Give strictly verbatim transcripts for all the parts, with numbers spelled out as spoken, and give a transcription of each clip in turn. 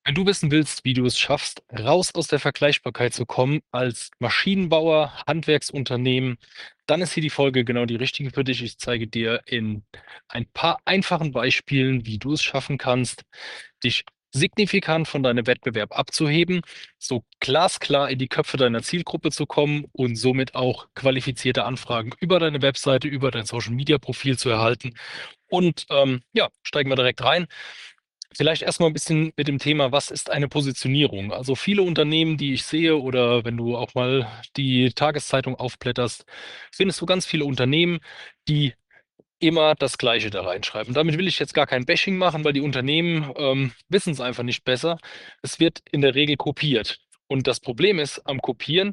Wenn du wissen willst, wie du es schaffst, raus aus der Vergleichbarkeit zu kommen als Maschinenbauer, Handwerksunternehmen, dann ist hier die Folge genau die richtige für dich. Ich zeige dir in ein paar einfachen Beispielen, wie du es schaffen kannst, dich signifikant von deinem Wettbewerb abzuheben, so glasklar in die Köpfe deiner Zielgruppe zu kommen und somit auch qualifizierte Anfragen über deine Webseite, über dein Social-Media-Profil zu erhalten. Und ähm, ja, steigen wir direkt rein. Vielleicht erstmal ein bisschen mit dem Thema, was ist eine Positionierung? Also viele Unternehmen, die ich sehe, oder wenn du auch mal die Tageszeitung aufblätterst, findest du ganz viele Unternehmen, die immer das Gleiche da reinschreiben. Damit will ich jetzt gar kein Bashing machen, weil die Unternehmen ähm, wissen es einfach nicht besser. Es wird in der Regel kopiert. Und das Problem ist am Kopieren,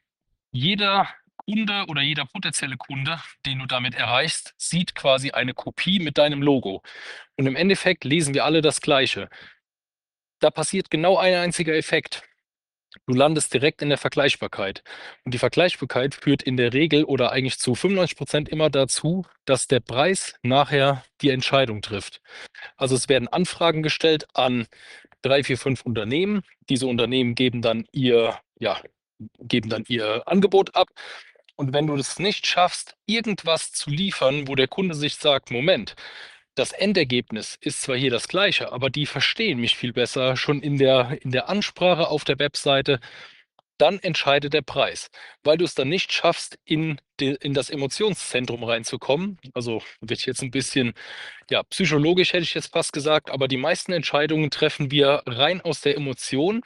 jeder Kunde oder jeder potenzielle Kunde, den du damit erreichst, sieht quasi eine Kopie mit deinem Logo. Und im Endeffekt lesen wir alle das Gleiche. Da passiert genau ein einziger Effekt. Du landest direkt in der Vergleichbarkeit. Und die Vergleichbarkeit führt in der Regel oder eigentlich zu fünfundneunzig Prozent immer dazu, dass der Preis nachher die Entscheidung trifft. Also es werden Anfragen gestellt an drei, vier, fünf Unternehmen. Diese Unternehmen geben dann ihr, ja, geben dann ihr Angebot ab. Und wenn du es nicht schaffst, irgendwas zu liefern, wo der Kunde sich sagt, Moment, das Endergebnis ist zwar hier das gleiche, aber die verstehen mich viel besser schon in der, in der Ansprache auf der Webseite, dann entscheidet der Preis. Weil du es dann nicht schaffst, in, de, in das Emotionszentrum reinzukommen. Also wird jetzt ein bisschen, ja, psychologisch hätte ich jetzt fast gesagt, aber die meisten Entscheidungen treffen wir rein aus der Emotion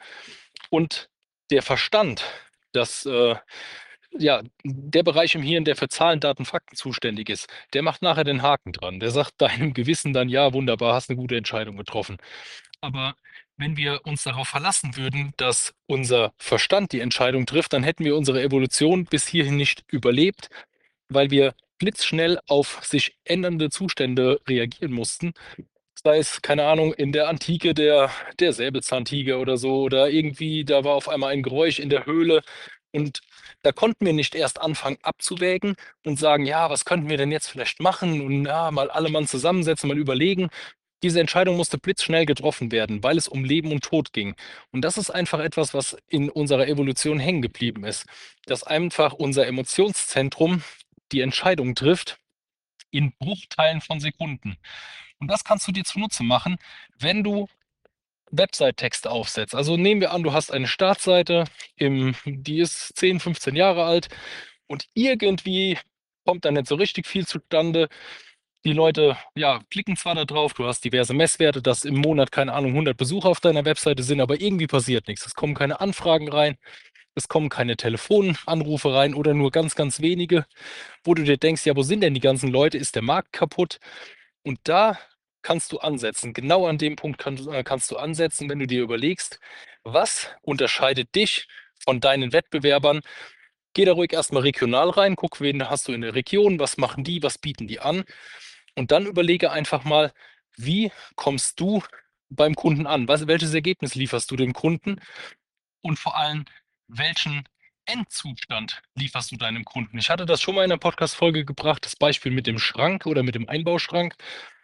und der Verstand. Das äh, ja, der Bereich im Hirn, der für Zahlen, Daten, Fakten zuständig ist, der macht nachher den Haken dran. Der sagt deinem Gewissen dann, ja, wunderbar, hast eine gute Entscheidung getroffen. Aber wenn wir uns darauf verlassen würden, dass unser Verstand die Entscheidung trifft, dann hätten wir unsere Evolution bis hierhin nicht überlebt, weil wir blitzschnell auf sich ändernde Zustände reagieren mussten. Sei es, keine Ahnung, in der Antike der, der Säbelzahntiger oder so, oder irgendwie, da war auf einmal ein Geräusch in der Höhle und da konnten wir nicht erst anfangen abzuwägen und sagen, ja, was könnten wir denn jetzt vielleicht machen und ja, mal alle Mann zusammensetzen, mal überlegen. Diese Entscheidung musste blitzschnell getroffen werden, weil es um Leben und Tod ging. Und das ist einfach etwas, was in unserer Evolution hängen geblieben ist, dass einfach unser Emotionszentrum die Entscheidung trifft in Bruchteilen von Sekunden. Und das kannst du dir zunutze machen, wenn du Website-Texte aufsetzt. Also nehmen wir an, du hast eine Startseite, im, die ist zehn, fünfzehn Jahre alt und irgendwie kommt da nicht so richtig viel zustande. Die Leute, ja, klicken zwar da drauf, du hast diverse Messwerte, dass im Monat, keine Ahnung, hundert Besucher auf deiner Webseite sind, aber irgendwie passiert nichts. Es kommen keine Anfragen rein, es kommen keine Telefonanrufe rein oder nur ganz, ganz wenige, wo du dir denkst, ja, wo sind denn die ganzen Leute? Ist der Markt kaputt? Und da kannst du ansetzen. Genau an dem Punkt kann, äh, kannst du ansetzen, wenn du dir überlegst, was unterscheidet dich von deinen Wettbewerbern. Geh da ruhig erstmal regional rein, guck, wen hast du in der Region, was machen die, was bieten die an. Und dann überlege einfach mal, wie kommst du beim Kunden an? Was, welches Ergebnis lieferst du dem Kunden? Und vor allem, welchen Endzustand lieferst du deinem Kunden? Ich hatte das schon mal in einer Podcast-Folge gebracht, das Beispiel mit dem Schrank oder mit dem Einbauschrank.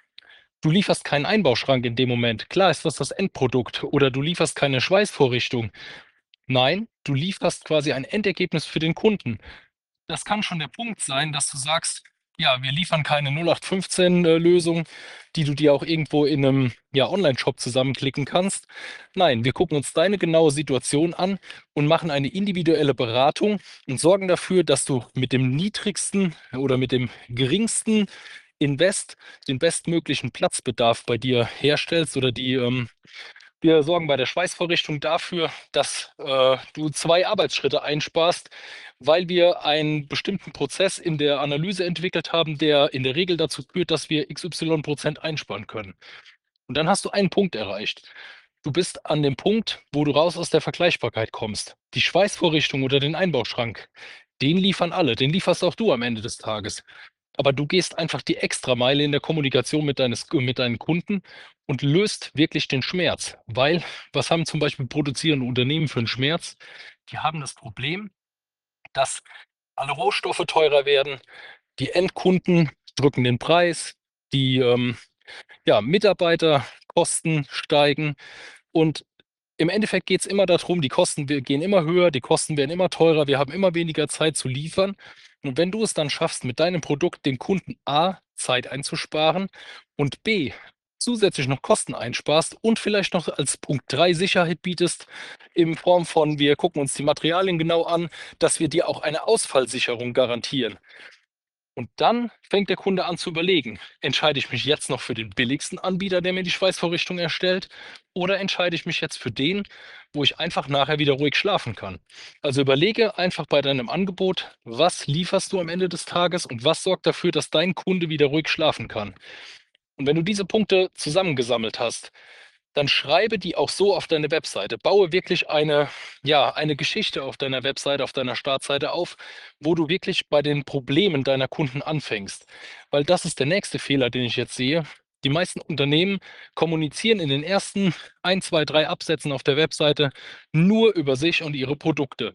Du lieferst keinen Einbauschrank in dem Moment. Klar ist das das Endprodukt. Oder du lieferst keine Schweißvorrichtung. Nein, du lieferst quasi ein Endergebnis für den Kunden. Das kann schon der Punkt sein, dass du sagst, ja, wir liefern keine null acht fünfzehn-Lösung, die du dir auch irgendwo in einem ja, Online-Shop zusammenklicken kannst. Nein, wir gucken uns deine genaue Situation an und machen eine individuelle Beratung und sorgen dafür, dass du mit dem niedrigsten oder mit dem geringsten Invest den bestmöglichen Platzbedarf bei dir herstellst oder die ähm, wir sorgen bei der Schweißvorrichtung dafür, dass äh, du zwei Arbeitsschritte einsparst, weil wir einen bestimmten Prozess in der Analyse entwickelt haben, der in der Regel dazu führt, dass wir X Y Prozent einsparen können. Und dann hast du einen Punkt erreicht. Du bist an dem Punkt, wo du raus aus der Vergleichbarkeit kommst. Die Schweißvorrichtung oder den Einbauschrank, den liefern alle, den lieferst auch du am Ende des Tages. Aber du gehst einfach die Extrameile in der Kommunikation mit, deines, mit deinen Kunden und löst wirklich den Schmerz. Weil, was haben zum Beispiel produzierende Unternehmen für einen Schmerz? Die haben das Problem, dass alle Rohstoffe teurer werden, die Endkunden drücken den Preis, die ähm, ja, Mitarbeiterkosten steigen und Im Endeffekt geht es immer darum, die Kosten wir- gehen immer höher, die Kosten werden immer teurer, wir haben immer weniger Zeit zu liefern. Und wenn du es dann schaffst, mit deinem Produkt dem Kunden A Zeit einzusparen und B zusätzlich noch Kosten einsparst und vielleicht noch als Punkt drei Sicherheit bietest, in Form von, wir gucken uns die Materialien genau an, dass wir dir auch eine Ausfallsicherung garantieren. Und dann fängt der Kunde an zu überlegen, entscheide ich mich jetzt noch für den billigsten Anbieter, der mir die Schweißvorrichtung erstellt, oder entscheide ich mich jetzt für den, wo ich einfach nachher wieder ruhig schlafen kann. Also überlege einfach bei deinem Angebot, was lieferst du am Ende des Tages und was sorgt dafür, dass dein Kunde wieder ruhig schlafen kann. Und wenn du diese Punkte zusammengesammelt hast, dann schreibe die auch so auf deine Webseite. Baue wirklich eine, ja, eine Geschichte auf deiner Webseite, auf deiner Startseite auf, wo du wirklich bei den Problemen deiner Kunden anfängst. Weil das ist der nächste Fehler, den ich jetzt sehe. Die meisten Unternehmen kommunizieren in den ersten ein, zwei, drei Absätzen auf der Webseite nur über sich und ihre Produkte.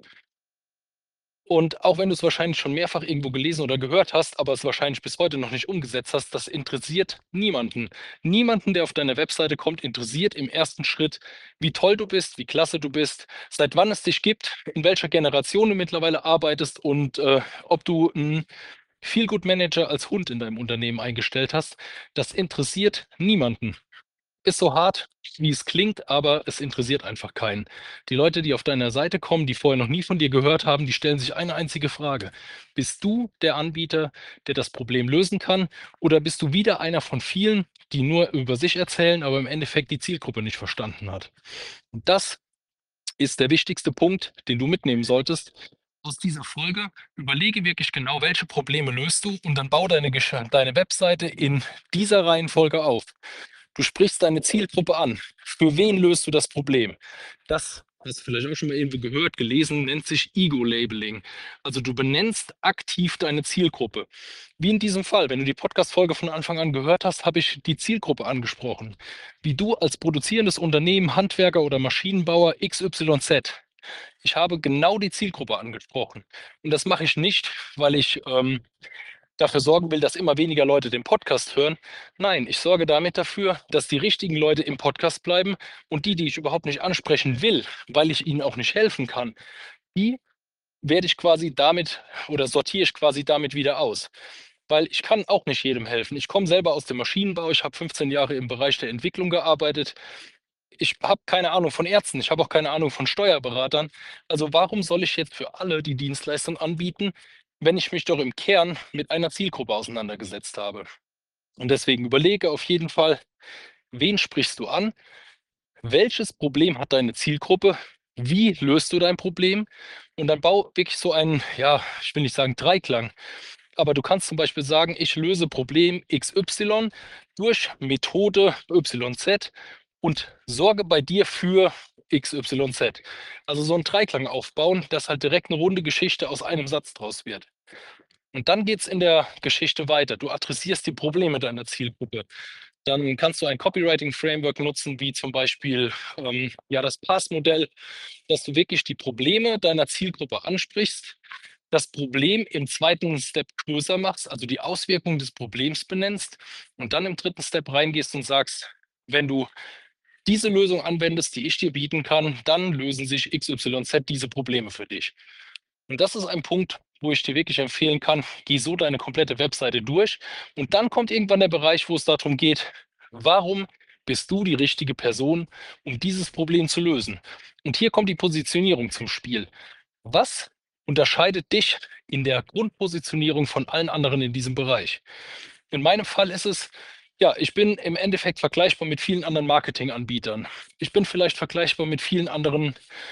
Und auch wenn du es wahrscheinlich schon mehrfach irgendwo gelesen oder gehört hast, aber es wahrscheinlich bis heute noch nicht umgesetzt hast, das interessiert niemanden. Niemanden, der auf deine Webseite kommt, interessiert im ersten Schritt, wie toll du bist, wie klasse du bist, seit wann es dich gibt, in welcher Generation du mittlerweile arbeitest und äh, ob du einen Feel-Good-Manager als Hund in deinem Unternehmen eingestellt hast. Das interessiert niemanden. Ist so hart, wie es klingt, aber es interessiert einfach keinen. Die Leute, die auf deiner Seite kommen, die vorher noch nie von dir gehört haben, die stellen sich eine einzige Frage. Bist du der Anbieter, der das Problem lösen kann? Oder bist du wieder einer von vielen, die nur über sich erzählen, aber im Endeffekt die Zielgruppe nicht verstanden hat? Und das ist der wichtigste Punkt, den du mitnehmen solltest aus dieser Folge. Überlege wirklich genau, welche Probleme löst du und dann bau deine, Gesch- deine Webseite in dieser Reihenfolge auf. Du sprichst deine Zielgruppe an. Für wen löst du das Problem? Das hast du vielleicht auch schon mal irgendwo gehört, gelesen, nennt sich Ego-Labeling. Also du benennst aktiv deine Zielgruppe. Wie in diesem Fall, wenn du die Podcast-Folge von Anfang an gehört hast, habe ich die Zielgruppe angesprochen. Wie du als produzierendes Unternehmen, Handwerker oder Maschinenbauer X Y Z. Ich habe genau die Zielgruppe angesprochen. Und das mache ich nicht, weil ich ähm, dafür sorgen will, dass immer weniger Leute den Podcast hören. Nein, ich sorge damit dafür, dass die richtigen Leute im Podcast bleiben und die, die ich überhaupt nicht ansprechen will, weil ich ihnen auch nicht helfen kann, die werde ich quasi damit oder sortiere ich quasi damit wieder aus. Weil ich kann auch nicht jedem helfen. Ich komme selber aus dem Maschinenbau. Ich habe fünfzehn Jahre im Bereich der Entwicklung gearbeitet. Ich habe keine Ahnung von Ärzten. Ich habe auch keine Ahnung von Steuerberatern. Also warum soll ich jetzt für alle die Dienstleistung anbieten, wenn ich mich doch im Kern mit einer Zielgruppe auseinandergesetzt habe? Und deswegen überlege auf jeden Fall, wen sprichst du an? Welches Problem hat deine Zielgruppe? Wie löst du dein Problem? Und dann bau wirklich so einen, ja, ich will nicht sagen Dreiklang, aber du kannst zum Beispiel sagen, ich löse Problem X Y durch Methode Y Z und sorge bei dir für X Y Z. Also so einen Dreiklang aufbauen, dass halt direkt eine runde Geschichte aus einem Satz draus wird. Und dann geht es in der Geschichte weiter. Du adressierst die Probleme deiner Zielgruppe. Dann kannst du ein Copywriting-Framework nutzen, wie zum Beispiel ähm, ja, das Pass-Modell, dass du wirklich die Probleme deiner Zielgruppe ansprichst, das Problem im zweiten Step größer machst, also die Auswirkungen des Problems benennst und dann im dritten Step reingehst und sagst, wenn du diese Lösung anwendest, die ich dir bieten kann, dann lösen sich X Y Z diese Probleme für dich. Und das ist ein Punkt, wo ich dir wirklich empfehlen kann, geh so deine komplette Webseite durch und dann kommt irgendwann der Bereich, wo es darum geht, warum bist du die richtige Person, um dieses Problem zu lösen? Und hier kommt die Positionierung zum Spiel. Was unterscheidet dich in der Grundpositionierung von allen anderen in diesem Bereich? In meinem Fall ist es, ja, ich bin im Endeffekt vergleichbar mit vielen anderen Marketinganbietern. Ich bin vielleicht vergleichbar mit vielen anderen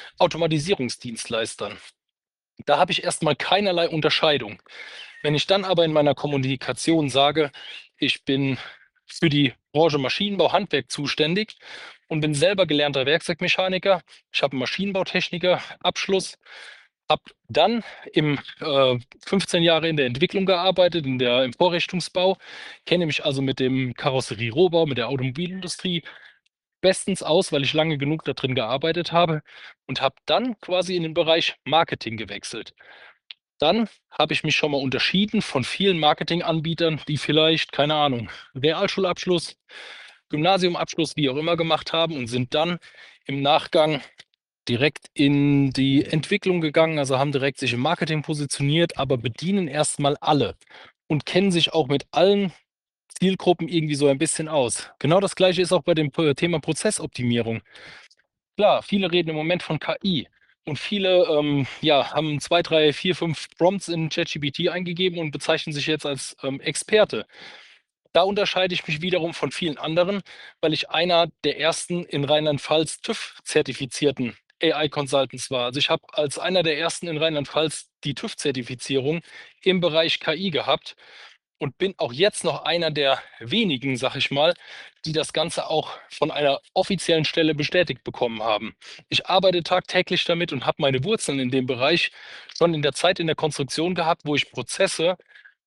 Automatisierungsdienstleistern. Da habe ich erstmal keinerlei Unterscheidung. Wenn ich dann aber in meiner Kommunikation sage, ich bin für die Branche Maschinenbau, Handwerk zuständig und bin selber gelernter Werkzeugmechaniker, ich habe einen Maschinenbautechniker, Abschluss, habe dann im äh, fünfzehn Jahre in der Entwicklung gearbeitet, in der, im Vorrichtungsbau, kenne mich also mit dem Karosserierohbau, mit der Automobilindustrie bestens aus, weil ich lange genug da drin gearbeitet habe und habe dann quasi in den Bereich Marketing gewechselt. Dann habe ich mich schon mal unterschieden von vielen Marketinganbietern, die vielleicht, keine Ahnung, Realschulabschluss, Gymnasiumabschluss, wie auch immer gemacht haben und sind dann im Nachgang direkt in die Entwicklung gegangen, also haben direkt sich im Marketing positioniert, aber bedienen erstmal alle und kennen sich auch mit allen Zielgruppen irgendwie so ein bisschen aus. Genau das Gleiche ist auch bei dem P- Thema Prozessoptimierung. Klar, viele reden im Moment von K I und viele ähm, ja, haben zwei, drei, vier, fünf Prompts in ChatGPT eingegeben und bezeichnen sich jetzt als ähm, Experte. Da unterscheide ich mich wiederum von vielen anderen, weil ich einer der ersten in Rheinland-Pfalz TÜV-zertifizierten A I-Consultants war. Also ich habe als einer der ersten in Rheinland-Pfalz die TÜV-Zertifizierung im Bereich K I gehabt und bin auch jetzt noch einer der wenigen, sag ich mal, die das Ganze auch von einer offiziellen Stelle bestätigt bekommen haben. Ich arbeite tagtäglich damit und habe meine Wurzeln in dem Bereich schon in der Zeit in der Konstruktion gehabt, wo ich Prozesse,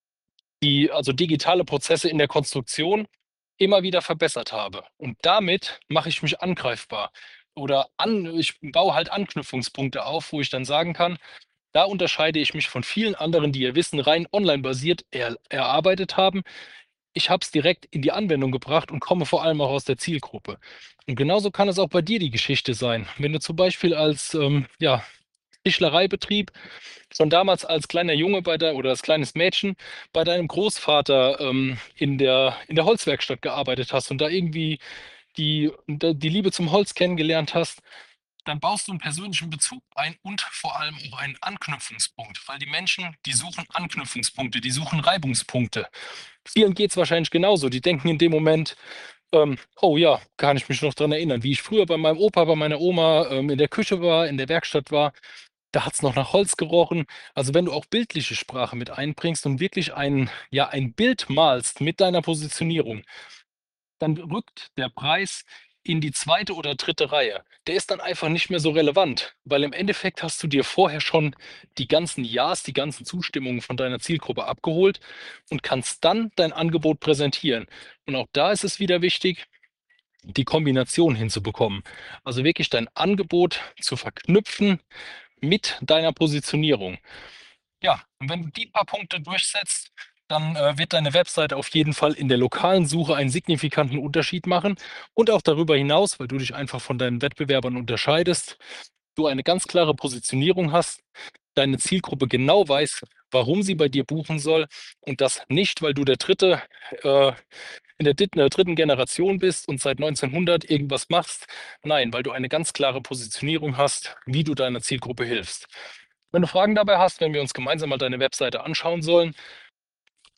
die, also digitale Prozesse in der Konstruktion immer wieder verbessert habe. Und damit mache ich mich angreifbar. Oder an, ich baue halt Anknüpfungspunkte auf, wo ich dann sagen kann, da unterscheide ich mich von vielen anderen, die ihr Wissen rein online basiert er, erarbeitet haben. Ich habe es direkt in die Anwendung gebracht und komme vor allem auch aus der Zielgruppe. Und genauso kann es auch bei dir die Geschichte sein. Wenn du zum Beispiel als ähm, ja, Tischlereibetrieb schon damals als kleiner Junge bei der, oder als kleines Mädchen bei deinem Großvater ähm, in der, in der Holzwerkstatt gearbeitet hast und da irgendwie die, die Liebe zum Holz kennengelernt hast, dann baust du einen persönlichen Bezug ein und vor allem auch einen Anknüpfungspunkt, weil die Menschen, die suchen Anknüpfungspunkte, die suchen Reibungspunkte. Vielen geht es wahrscheinlich genauso. Die denken in dem Moment, ähm, oh ja, kann ich mich noch daran erinnern, wie ich früher bei meinem Opa, bei meiner Oma ähm, in der Küche war, in der Werkstatt war. Da hat es noch nach Holz gerochen. Also wenn du auch bildliche Sprache mit einbringst und wirklich ein, ja, ein Bild malst mit deiner Positionierung, dann rückt der Preis in die zweite oder dritte Reihe. Der ist dann einfach nicht mehr so relevant, weil im Endeffekt hast du dir vorher schon die ganzen Ja's, die ganzen Zustimmungen von deiner Zielgruppe abgeholt und kannst dann dein Angebot präsentieren. Und auch da ist es wieder wichtig, die Kombination hinzubekommen. Also wirklich dein Angebot zu verknüpfen mit deiner Positionierung. Ja, und wenn du die paar Punkte durchsetzt, dann äh, wird deine Webseite auf jeden Fall in der lokalen Suche einen signifikanten Unterschied machen und auch darüber hinaus, weil du dich einfach von deinen Wettbewerbern unterscheidest, du eine ganz klare Positionierung hast, deine Zielgruppe genau weiß, warum sie bei dir buchen soll und das nicht, weil du der dritte äh, in der, dritten- der dritten Generation bist und seit neunzehnhundert irgendwas machst. Nein, weil du eine ganz klare Positionierung hast, wie du deiner Zielgruppe hilfst. Wenn du Fragen dabei hast, wenn wir uns gemeinsam mal deine Webseite anschauen sollen,